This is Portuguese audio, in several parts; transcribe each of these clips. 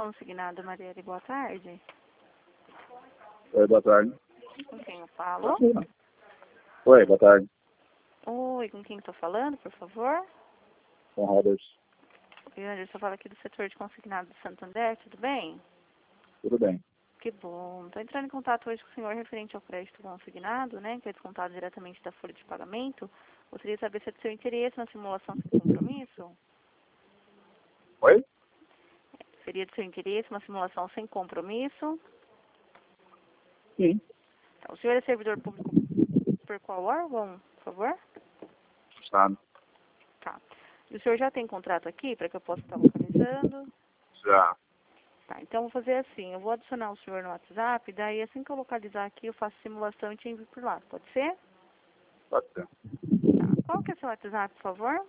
consignado, Marielle, boa tarde. Oi, boa tarde. Com quem eu falo? Oi, boa tarde. Oi, com quem estou falando, por favor? Com Roberts. Eu, Anderson, falo aqui do setor de consignado do Santander, tudo bem? Tudo bem. Que bom. Estou entrando em contato hoje com o senhor referente ao crédito consignado, né, que é descontado diretamente da folha de pagamento. Gostaria de saber se é do seu interesse na simulação sem compromisso. Oi? Seria do seu interesse uma simulação sem compromisso? Sim. Então, o senhor é servidor público por qual órgão, por favor? Estado. Tá. E o senhor já tem contrato aqui para que eu possa estar localizando? Já. Tá, então vou fazer assim, eu vou adicionar o senhor no WhatsApp, daí assim que eu localizar aqui eu faço simulação e te envio por lá, pode ser? Pode ser. Tá, qual que é o seu WhatsApp, por favor?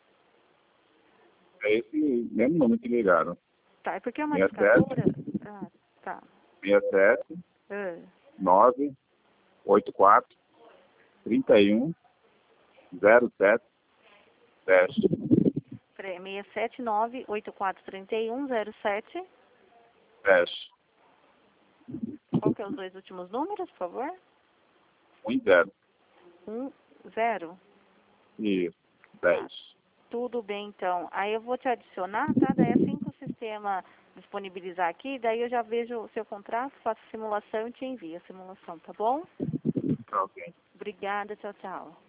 É esse mesmo nome que ligaram. Tá, é porque é uma 67 indicadora... Ah, tá. 67 Ah, 984 31 07 10. peraí, 679-8431-07. 10. Qual que é os dois últimos números, por favor? 10. 10. Isso. Tá, 10. tudo bem então. Aí eu vou te adicionar, tá? Daí assim que o sistema disponibilizar aqui, daí eu já vejo o seu contrato, faço a simulação e te envio a simulação, tá bom? Ok. Obrigada, tchau, tchau.